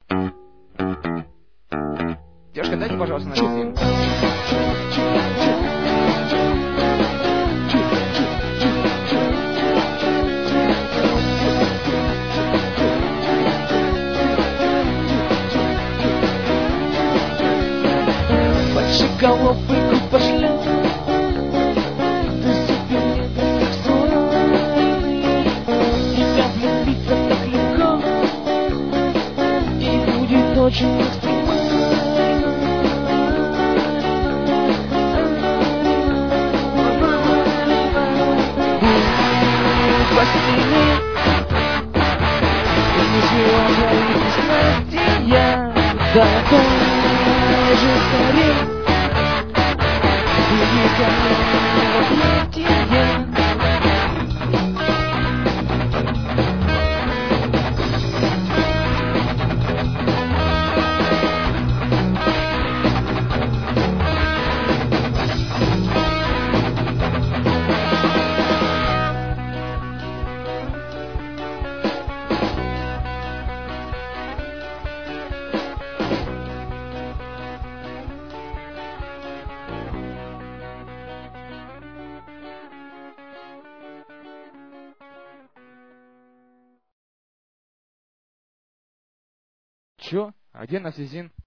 Девушка, дайте, пожалуйста, на резину. Большеголовый пошлет, ты супер сексуальный, тебя влюбиться так легко, и будет очень экстремально. В постели ничего не до той же скорее. Чё? А где Нафизин?